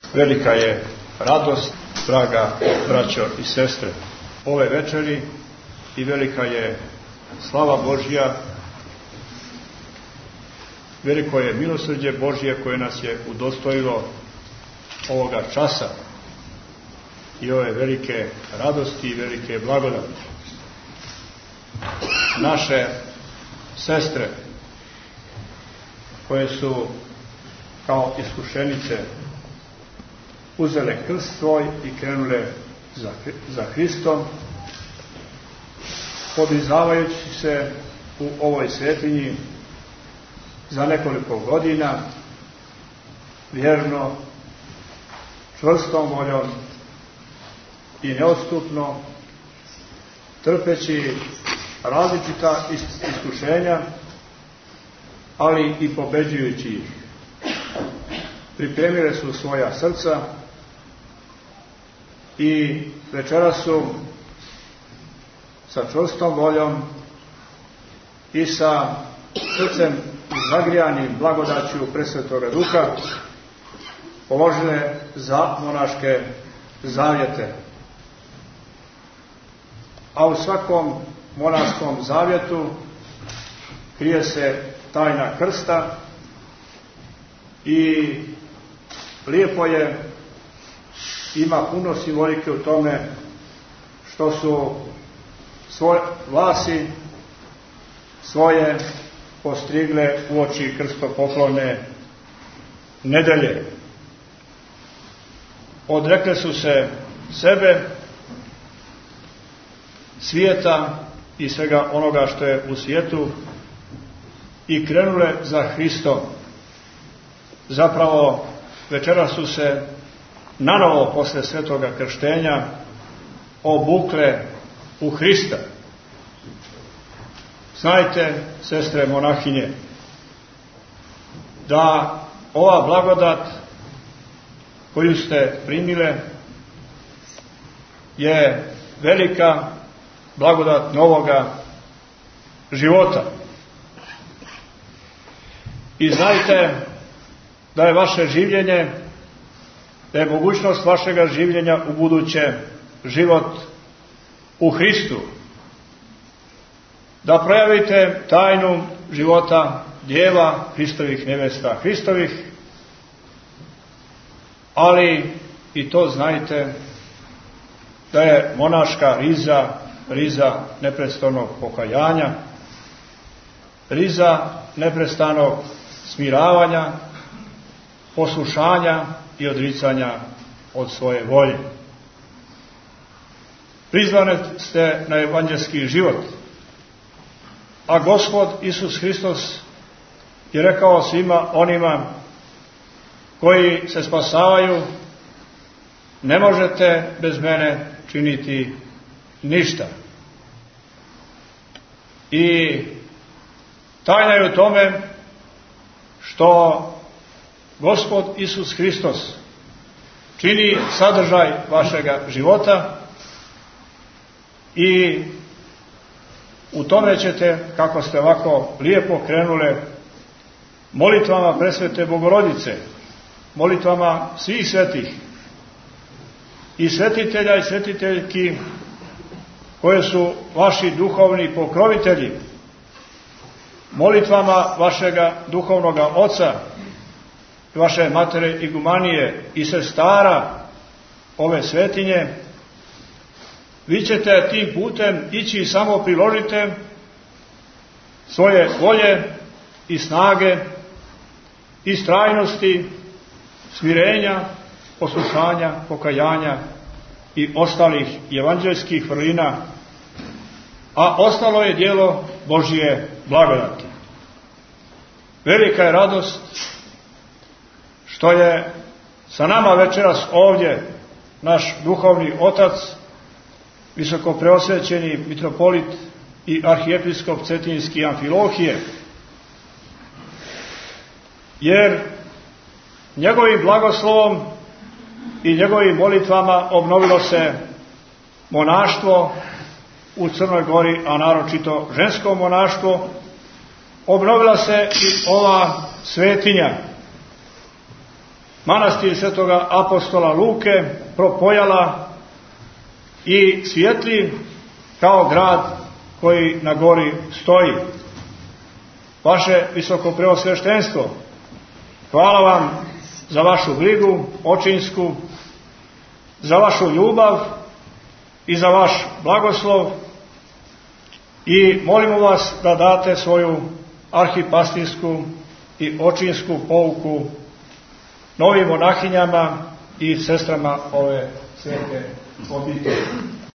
Velika je radost, draga braćo i sestre, ove večeri i velika je slava Božja, veliko je milosrđe Božje koje nas je udostojilo ovoga časa i ove velike radosti i velike blagodati. Naše sestre koje su kao iskušenice uzele krst svoj i krenule za Hristom, podizavajući se u ovoj svetinji za nekoliko godina, vjerno, čvrstom voljom i neodstupno, trpeći različita iskušenja, ali i pobeđujući ih. Pripremile su svoja srca i večeras su sa čvrstom voljom i sa srcem zagrijanim blagodaću Presvetoga Duha položile za monaške zavjete. A u svakom monaškom zavjetu krije se tajna krsta i lijepo je, ima puno simbolike u tome što su svoje vlasi svoje postrigle uoči krstopoklovne nedelje. Odrekle su se sebe, svijeta i svega onoga što je u svijetu i krenule za Hristom. Zapravo večeras su se nanovo posle svetoga krštenja obukle u Hrista. Znajte, sestre monahinje, da ova blagodat koju ste primile je velika blagodat novoga života. I znajte da je vaše življenje, da je mogućnost vašega življenja u buduće život u Hristu. Da projavite tajnu života djeva Hristovih, nevesta Hristovih, ali i to znajte da je monaška riza neprestanog pokajanja, riza neprestanog smiravanja, poslušanja i odricanja od svoje volje. Prizvani ste na evanđelski život, a Gospod Isus Hristos je rekao svima onima koji se spasavaju: ne možete bez mene činiti ništa. I tajna je u tome što Gospod Isus Hristos čini sadržaj vašega života i u tome ćete, kako ste ovako lijepo krenule, molitvama Presvete Bogorodice, molitvama svih svetih i svetitelja i svetiteljki koje su vaši duhovni pokrovitelji, molitvama vašega duhovnoga oca, vaše matere igumanije i sestara ove svetinje, vi ćete tim putem ići i samo priložite svoje volje i snage, istrajnosti, smirenja, poslušanja, pokajanja i ostalih evanđelskih vrlina, a ostalo je djelo Božje blagodati. Velika je radost što je sa nama večeras ovdje naš duhovni otac, visokopreosvećeni mitropolit i arhijepiskop Cetinjski Amfilohije, jer njegovim blagoslovom i njegovim molitvama obnovilo se monaštvo u Crnoj Gori, a naročito žensko monaštvo, obnovila se i ova svetinja. manastir svetoga apostola Luke propojala i svijetli kao grad koji na gori stoji. Vaše visokopreosveštenstvo, hvala vam za vašu brigu očinsku, za vašu ljubav i za vaš blagoslov i molimo vas da date svoju arhipastirsku i očinsku pouku novim monahinjama i sestrama ove svete obitelji.